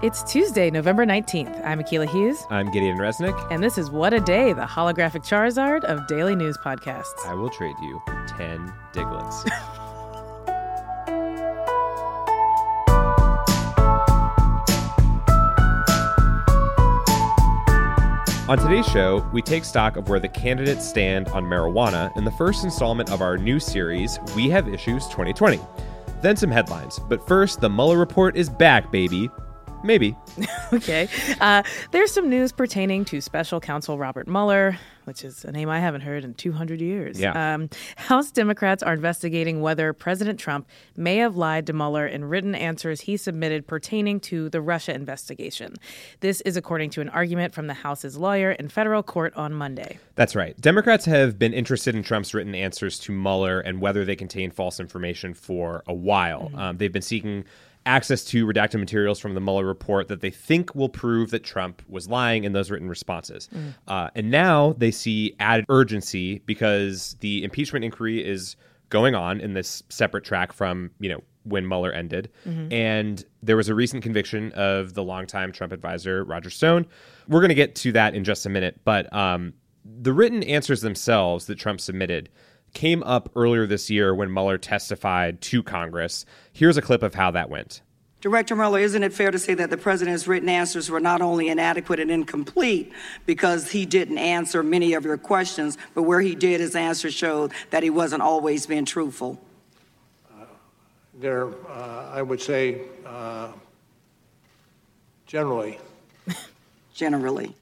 It's Tuesday, November 19th. I'm Akilah Hughes. I'm Gideon Resnick. And this is What a Day, the holographic Charizard of daily news podcasts. I will trade you 10 Diglets. On today's show, we take stock of where the candidates stand on marijuana in the first installment of our new series, We Have Issues 2020. Then some headlines. But first, the Mueller report is back, baby. Maybe. Okay. There's some news pertaining to Special Counsel Robert Mueller, which is a name I haven't heard in 200 years. Yeah. House Democrats are investigating whether President Trump may have lied to Mueller in written answers he submitted pertaining to the Russia investigation. This is according to an argument from the House's lawyer in federal court on Monday. That's right. Democrats have been interested in Trump's written answers to Mueller and whether they contain false information for a while. They've been seeking access to redacted materials from the Mueller report that they think will prove that Trump was lying in those written responses. And now they see added urgency because the impeachment inquiry is going on in this separate track from, when Mueller ended. And there was a recent conviction of the longtime Trump advisor, Roger Stone. We're going to get to that in just a minute. But the written answers themselves that Trump submitted came up earlier this year when Mueller testified to Congress. Here's a clip of how that went. Director Mueller, isn't it fair to say that the president's written answers were not only inadequate and incomplete because he didn't answer many of your questions, but where he did, his answers showed that he wasn't always being truthful? I would say, generally. Generally.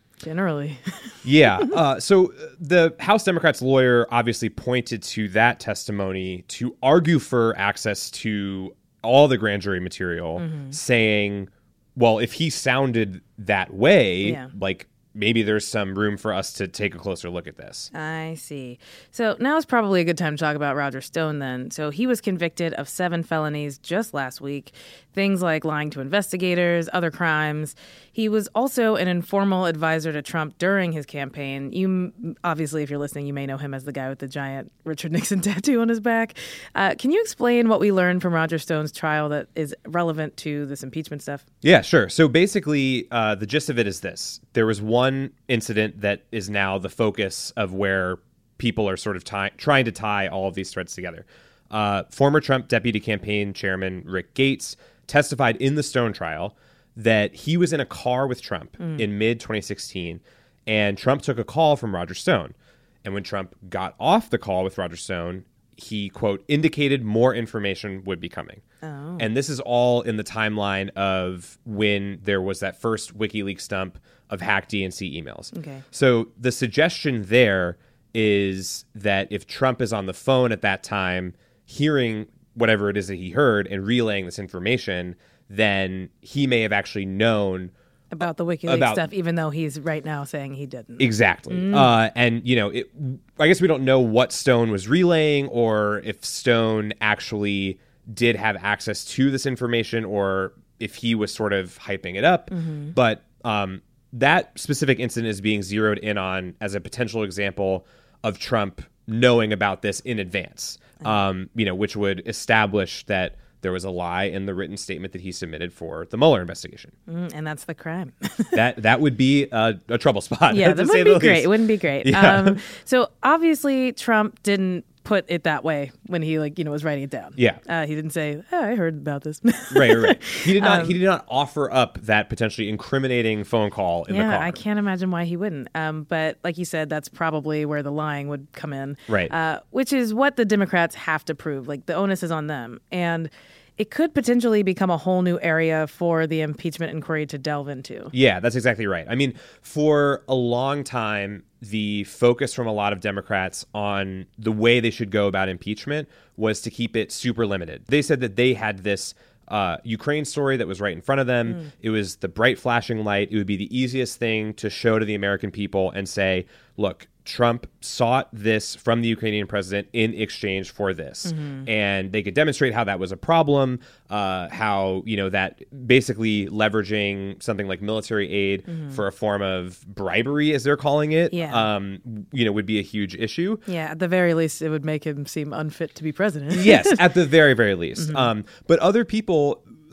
Yeah. So the House Democrats' lawyer obviously pointed to that testimony to argue for access to all the grand jury material, saying, well, if he sounded that way, maybe there's some room for us to take a closer look at this. I see. So now is probably a good time to talk about Roger Stone then. So he was convicted of 7 felonies just last week. Things like lying to investigators, other crimes. He was also an informal advisor to Trump during his campaign. You obviously, if you're listening, you may know him as the guy with the giant Richard Nixon tattoo on his back. Can you explain what we learned from Roger Stone's trial that is relevant to this impeachment stuff? Yeah, sure. So basically, the gist of it is this. There was one incident that is now the focus of where people are sort of trying to tie all of these threads together. Former Trump deputy campaign chairman Rick Gates testified in the Stone trial that he was in a car with Trump in mid-2016, and Trump took a call from Roger Stone. And when Trump got off the call with Roger Stone, he, quote, indicated more information would be coming. Oh. And this is all in the timeline of when there was that first WikiLeaks dump of hacked DNC emails. Okay. So the suggestion there is that if Trump is on the phone at that time, hearing whatever it is that he heard and relaying this information, then he may have actually known about the WikiLeaks stuff, even though he's right now saying he didn't. Exactly. And, I guess we don't know what Stone was relaying or if Stone actually did have access to this information or if he was sort of hyping it up. But that specific incident is being zeroed in on as a potential example of Trump knowing about this in advance, which would establish that there was a lie in the written statement that he submitted for the Mueller investigation. And that's the crime. that would be a trouble spot. Yeah, that wouldn't be great. It wouldn't be great. Yeah. So obviously Trump didn't put it that way when he was writing it down. Yeah. He didn't say, I heard about this. Right. He did not offer up that potentially incriminating phone call in the car. Yeah, I can't imagine why he wouldn't. But like you said, that's probably where the lying would come in. Right. Which is what the Democrats have to prove. Like, the onus is on them. And it could potentially become a whole new area for the impeachment inquiry to delve into. Yeah, that's exactly right. I mean, for a long time, the focus from a lot of Democrats on the way they should go about impeachment was to keep it super limited. They said that they had this Ukraine story that was right in front of them. It was the bright flashing light. It would be the easiest thing to show to the American people and say, look, Trump sought this from the Ukrainian president in exchange for this. And they could demonstrate how that was a problem, how, that basically leveraging something like military aid for a form of bribery, as they're calling it, would be a huge issue. Yeah, at the very least, it would make him seem unfit to be president. Yes, at the very, very least. But other people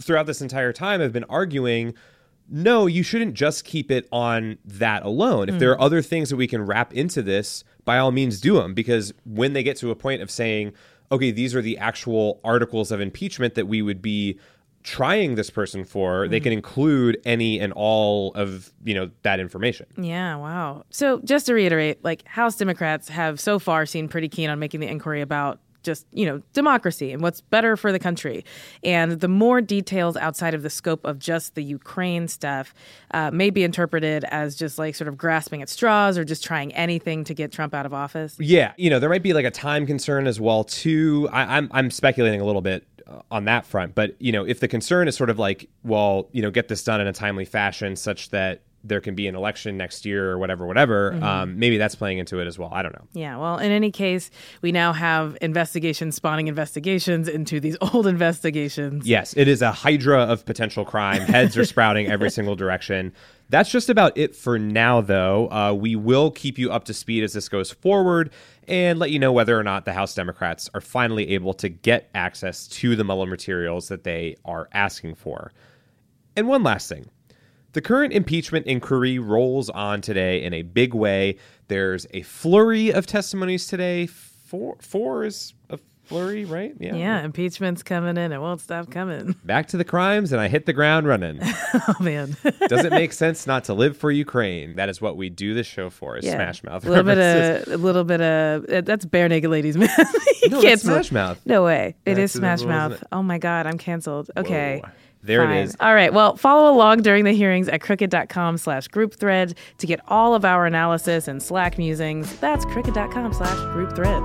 throughout this entire time have been arguing, no, you shouldn't just keep it on that alone. If there are other things that we can wrap into this, by all means do them. Because when they get to a point of saying, okay, these are the actual articles of impeachment that we would be trying this person for, they can include any and all of, that information. Yeah, wow. So just to reiterate, like, House Democrats have so far seemed pretty keen on making the inquiry about just, democracy and what's better for the country. And the more details outside of the scope of just the Ukraine stuff may be interpreted as just like sort of grasping at straws or just trying anything to get Trump out of office. Yeah, there might be like a time concern as well, too. I'm speculating a little bit on that front. But, if the concern is sort of like, well, get this done in a timely fashion such that there can be an election next year or whatever, maybe that's playing into it as well. I don't know. Yeah, well, in any case, we now have investigations spawning investigations into these old investigations. Yes, it is a hydra of potential crime. Heads are sprouting every single direction. That's just about it for now, though. We will keep you up to speed as this goes forward and let you know whether or not the House Democrats are finally able to get access to the Mueller materials that they are asking for. And one last thing. The current impeachment inquiry rolls on today in a big way. There's a flurry of testimonies today. Four is a flurry, right? Yeah, impeachment's coming in. It won't stop coming. Back to the crimes, and I hit the ground running. Oh, man. Does it make sense not to live for Ukraine? That is what we do this show for, is Smash Mouth. A little bit of that's Bare Naked Ladies, man. No, it's Smash Mouth. No way. It is Smash Mouth. Oh, my God. I'm canceled. Okay. Whoa. There Fine. it is. All right. Well, follow along during the hearings at crooked.com/group thread to get all of our analysis and Slack musings. That's crooked.com/group thread.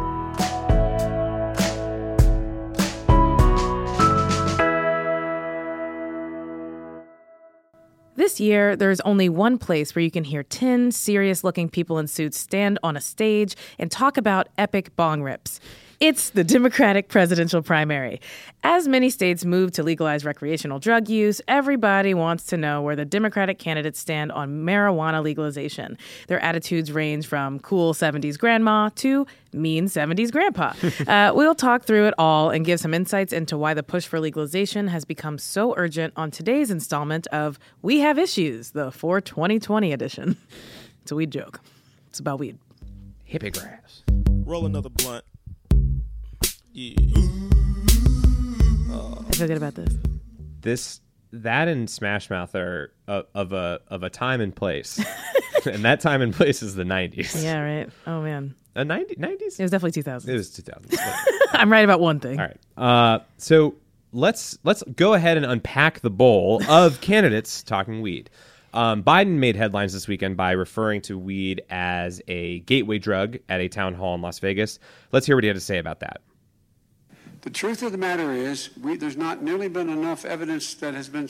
This year, there's only one place where you can hear 10 serious-looking people in suits stand on a stage and talk about epic bong rips. It's the Democratic presidential primary. As many states move to legalize recreational drug use, everybody wants to know where the Democratic candidates stand on marijuana legalization. Their attitudes range from cool 70s grandma to mean 70s grandpa. We'll talk through it all and give some insights into why the push for legalization has become so urgent on today's installment of We Have Issues, the For 2020 edition. It's a weed joke. It's about weed. Hippie grass. Roll another blunt. Yeah. I feel good about this. That and Smash Mouth are of a time and place. And that time and place is the 90s. Yeah, right. Oh, man. 90s? It was definitely 2000s. It was 2000s. I'm right about one thing. All right. So let's go ahead and unpack the bowl of candidates talking weed. Biden made headlines this weekend by referring to weed as a gateway drug at a town hall in Las Vegas. Let's hear what he had to say about that. The truth of the matter is, there's not nearly been enough evidence that has been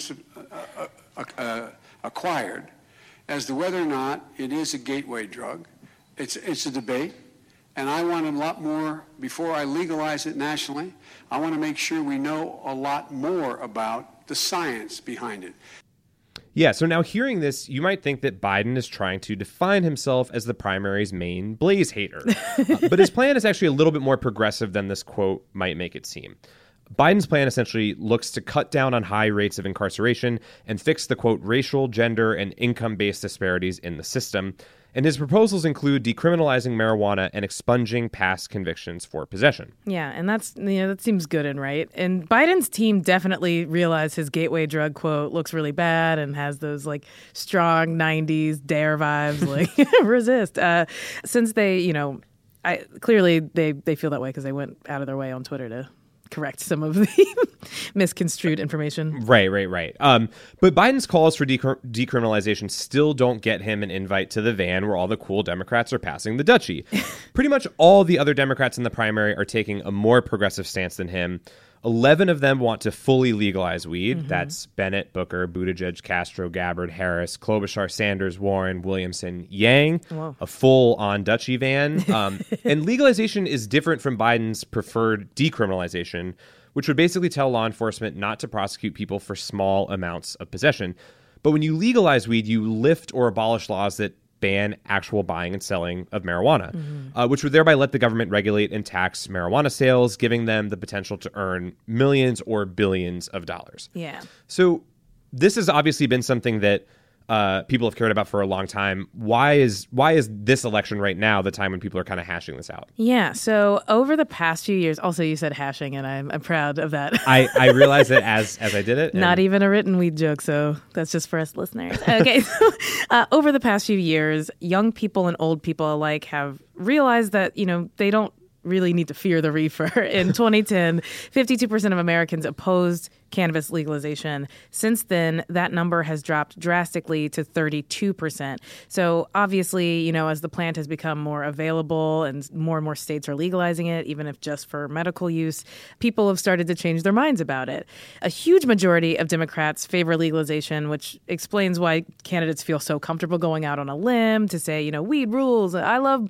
acquired as to whether or not it is a gateway drug. It's a debate, and I want a lot more, before I legalize it nationally, I want to make sure we know a lot more about the science behind it. Yeah, so now hearing this, you might think that Biden is trying to define himself as the primary's main blaze hater. But his plan is actually a little bit more progressive than this quote might make it seem. Biden's plan essentially looks to cut down on high rates of incarceration and fix the, quote, racial, gender, and income-based disparities in the system. And his proposals include decriminalizing marijuana and expunging past convictions for possession. Yeah, and that seems good and right. And Biden's team definitely realized his gateway drug quote looks really bad and has those like strong 90s dare vibes, like resist. Since they, clearly they feel that way because they went out of their way on Twitter to correct some of the misconstrued information. Right. But Biden's calls for decriminalization still don't get him an invite to the van where all the cool Democrats are passing the Dutchie. Pretty much all the other Democrats in the primary are taking a more progressive stance than him. 11 of them want to fully legalize weed. Mm-hmm. That's Bennett, Booker, Buttigieg, Castro, Gabbard, Harris, Klobuchar, Sanders, Warren, Williamson, Yang. Whoa. A full-on Dutchie van. And legalization is different from Biden's preferred decriminalization, which would basically tell law enforcement not to prosecute people for small amounts of possession. But when you legalize weed, you lift or abolish laws that ban actual buying and selling of marijuana, which would thereby let the government regulate and tax marijuana sales, giving them the potential to earn millions or billions of dollars. Yeah. So this has obviously been something that people have cared about for a long time. Why is this election right now the time when people are kind of hashing this out? Yeah. So over the past few years, also you said hashing, and I'm proud of that. I realized it as I did it. Not even a written weed joke, so that's just for us listeners. Okay. Over the past few years, young people and old people alike have realized that, they don't really need to fear the reefer. In 2010, 52% of Americans opposed cannabis legalization. Since then, that number has dropped drastically to 32%. So obviously, as the plant has become more available and more states are legalizing it, even if just for medical use, people have started to change their minds about it. A huge majority of Democrats favor legalization, which explains why candidates feel so comfortable going out on a limb to say, weed rules. I love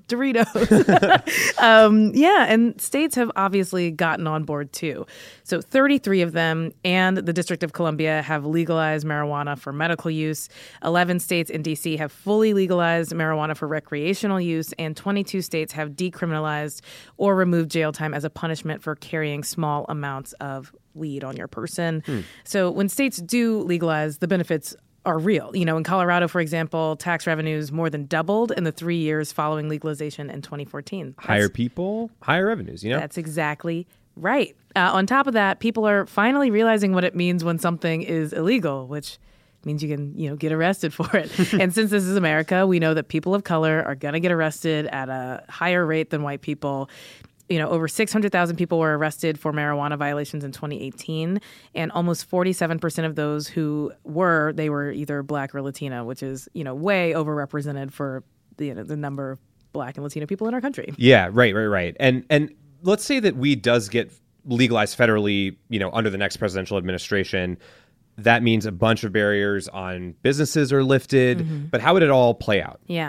Doritos. Yeah, and states have obviously gotten on board too. So 33 of them and the District of Columbia have legalized marijuana for medical use. 11 states and D.C. have fully legalized marijuana for recreational use, and 22 states have decriminalized or removed jail time as a punishment for carrying small amounts of weed on your person. So when states do legalize, the benefits are real. In Colorado, for example, tax revenues more than doubled in the 3 years following legalization in 2014. Hire people, higher revenues, That's exactly right. On top of that, people are finally realizing what it means when something is illegal, which means you can, get arrested for it. And since this is America, we know that people of color are going to get arrested at a higher rate than white people. Over 600,000 people were arrested for marijuana violations in 2018, and almost 47% of those who they were either Black or Latino, which is, way overrepresented for the number of Black and Latino people in our country. Yeah, right. And let's say that weed does get legalized federally, under the next presidential administration. That means a bunch of barriers on businesses are lifted. But how would it all play out? Yeah.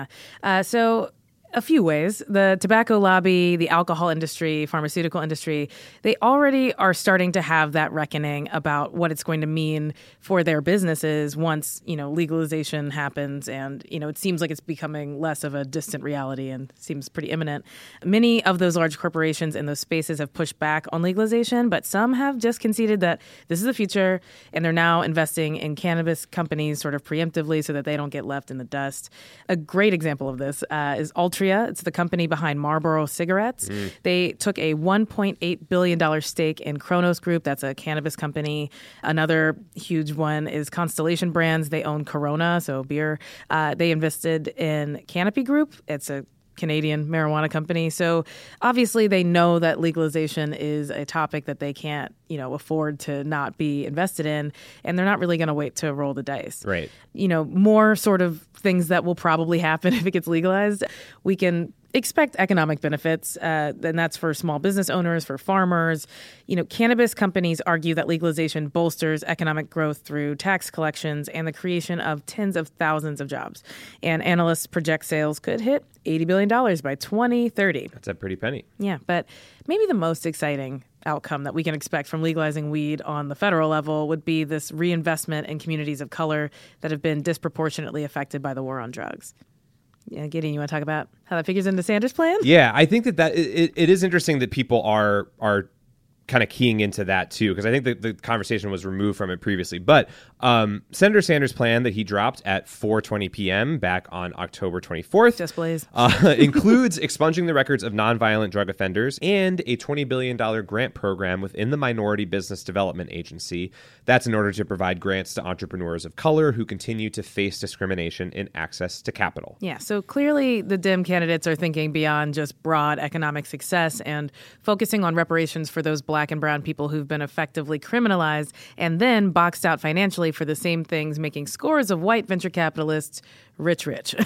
So a few ways. The tobacco lobby, the alcohol industry, pharmaceutical industry, they already are starting to have that reckoning about what it's going to mean for their businesses once, legalization happens. And, it seems like it's becoming less of a distant reality and seems pretty imminent. Many of those large corporations in those spaces have pushed back on legalization, but some have just conceded that this is the future, and they're now investing in cannabis companies sort of preemptively so that they don't get left in the dust. A great example of this is Altria. It's the company behind Marlboro cigarettes. They took a $1.8 billion stake in Cronos Group. That's a cannabis company. Another huge one is Constellation Brands. They own Corona, so beer. They invested in Canopy Group. It's a Canadian marijuana company. So obviously they know that legalization is a topic that they can't, afford to not be invested in, and they're not really going to wait to roll the dice. Right. More sort of things that will probably happen if it gets legalized. We can expect economic benefits, and that's for small business owners, for farmers. Cannabis companies argue that legalization bolsters economic growth through tax collections and the creation of tens of thousands of jobs. And analysts project sales could hit $80 billion by 2030. That's a pretty penny. Yeah, but maybe the most exciting outcome that we can expect from legalizing weed on the federal level would be this reinvestment in communities of color that have been disproportionately affected by the war on drugs. Yeah, Gideon, you want to talk about how that figures into Sanders' plan? Yeah, I think that it is interesting that people are kind of keying into that too, because I think the conversation was removed from it previously. But Senator Sanders' plan that he dropped at 4:20 p.m. back on October 24th Just Blaze. Includes expunging the records of nonviolent drug offenders and a $20 billion grant program within the Minority Business Development Agency. That's in order to provide grants to entrepreneurs of color who continue to face discrimination in access to capital. Yeah, so clearly the Dem candidates are thinking beyond just broad economic success and focusing on reparations for those Black and brown people who've been effectively criminalized and then boxed out financially for the same things, making scores of white venture capitalists rich.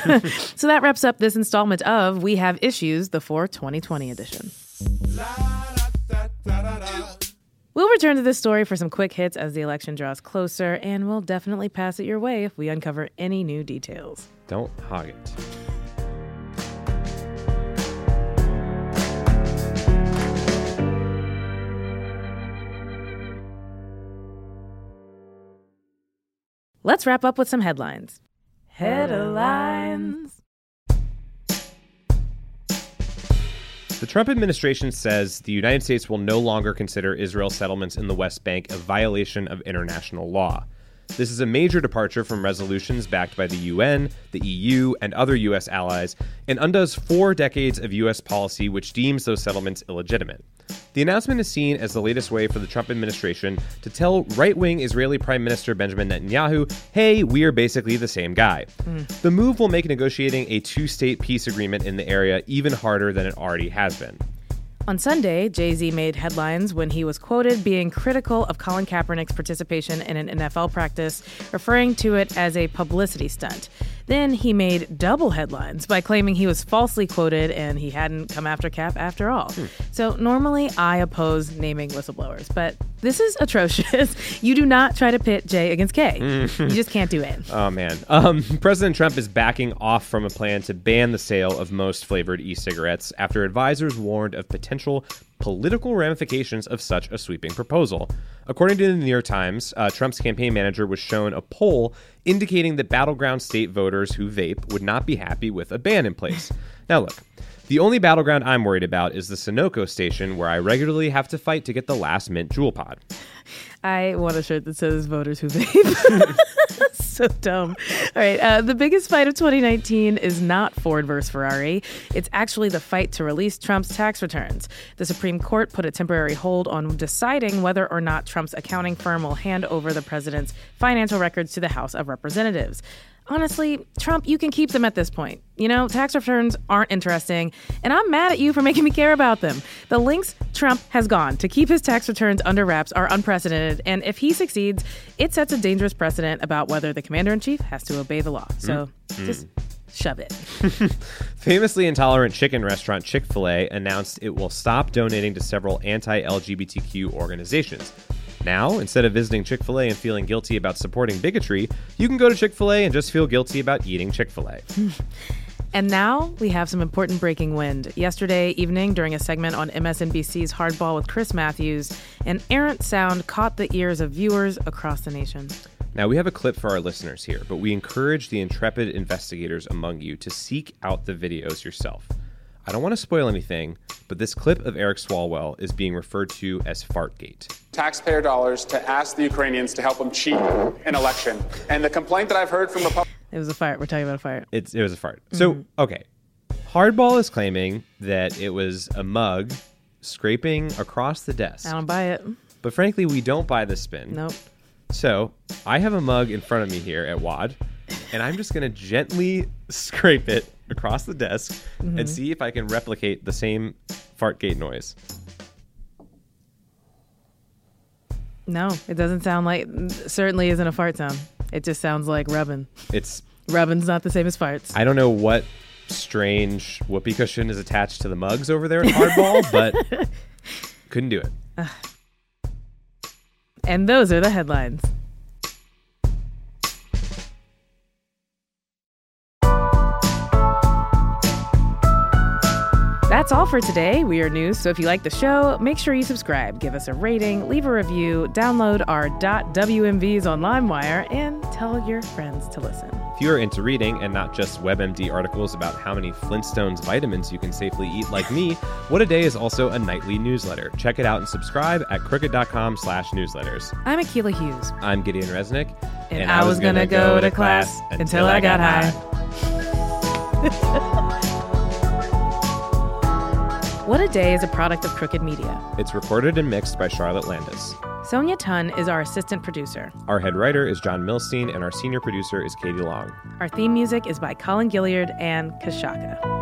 So that wraps up this installment of We Have Issues, the 4/2020 edition. We'll return to this story for some quick hits as the election draws closer, and we'll definitely pass it your way if we uncover any new details. Don't hog it. Let's wrap up with some headlines. Headlines. Trump administration says the United States will no longer consider Israel's settlements in the West Bank a violation of international law. This is a major departure from resolutions backed by the UN, the EU, and other U.S. allies, and undoes 4 decades of U.S. policy which deems those settlements illegitimate. The announcement is seen as the latest way for the Trump administration to tell right-wing Israeli Prime Minister Benjamin Netanyahu, hey, we are basically the same guy. The move will make negotiating a 2-state peace agreement in the area even harder than it already has been. On Sunday, Jay-Z made headlines when he was quoted being critical of Colin Kaepernick's participation in an NFL practice, referring to it as a publicity stunt. Then he made double headlines by claiming he was falsely quoted and he hadn't come after Cap after all. So normally I oppose naming whistleblowers, but this is atrocious. You do not try to pit Jay against K. You just can't do it. Oh, man. President Trump is backing off from a plan to ban the sale of most flavored e-cigarettes after advisors warned of potential political ramifications of such a sweeping proposal. According to the New York Times, Trump's campaign manager was shown a poll indicating that battleground state voters who vape would not be happy with a ban in place. Now look, the only battleground I'm worried about is the Sunoco station where I regularly have to fight to get the last mint Juul pod. I want a shirt that says voters who vape. So dumb. All right. The biggest fight of 2019 is not Ford versus Ferrari. It's actually the fight to release Trump's tax returns. The Supreme Court put a temporary hold on deciding whether or not Trump's accounting firm will hand over the president's financial records to the House of Representatives. Honestly, Trump, you can keep them at this point. You know, tax returns aren't interesting, and I'm mad at you for making me care about them. The lengths Trump has gone to keep his tax returns under wraps are unprecedented, and if he succeeds, it sets a dangerous precedent about whether the commander-in-chief has to obey the law. So just shove it. Famously intolerant chicken restaurant Chick-fil-A announced it will stop donating to several anti-LGBTQ organizations. Now, instead of visiting Chick-fil-A and feeling guilty about supporting bigotry, you can go to Chick-fil-A and just feel guilty about eating Chick-fil-A. And now we have some important breaking wind. Yesterday evening, during a segment on MSNBC's Hardball with Chris Matthews, an errant sound caught the ears of viewers across the nation. Now, we have a clip for our listeners here, but we encourage the intrepid investigators among you to seek out the videos yourself. I don't want to spoil anything, but this clip of Eric Swalwell is being referred to as Fartgate. Taxpayer dollars to ask the Ukrainians to help them cheat an election. And the complaint that I've heard from Republicans... It was a fart. We're talking about a fart. It was a fart. So, okay. Hardball is claiming that it was a mug scraping across the desk. I don't buy it. But frankly, we don't buy this spin. Nope. So, I have a mug in front of me here at WAD, and I'm just going to gently scrape it across the desk and see if I can replicate the same Fartgate noise. No, it doesn't sound like, certainly isn't a fart sound. It just sounds like rubbing. Rubbing's not the same as farts. I don't know what strange whoopee cushion is attached to the mugs over there at Hardball, but couldn't do it. And those are the headlines. That's all for today. We are News, so if you like the show, make sure you subscribe, give us a rating, leave a review, download our .wmvs on LimeWire, and tell your friends to listen. If you are into reading and not just WebMD articles about how many Flintstones vitamins you can safely eat like me, What a Day is also a nightly newsletter. Check it out and subscribe at crooked.com/newsletters. I'm Akilah Hughes. I'm Gideon Resnick. And I was going to go to class until I got high. What a Day is a product of Crooked Media. It's recorded and mixed by Charlotte Landis. Sonia Tun is our assistant producer. Our head writer is John Milstein, and our senior producer is Katie Long. Our theme music is by Colin Gilliard and Kashaka.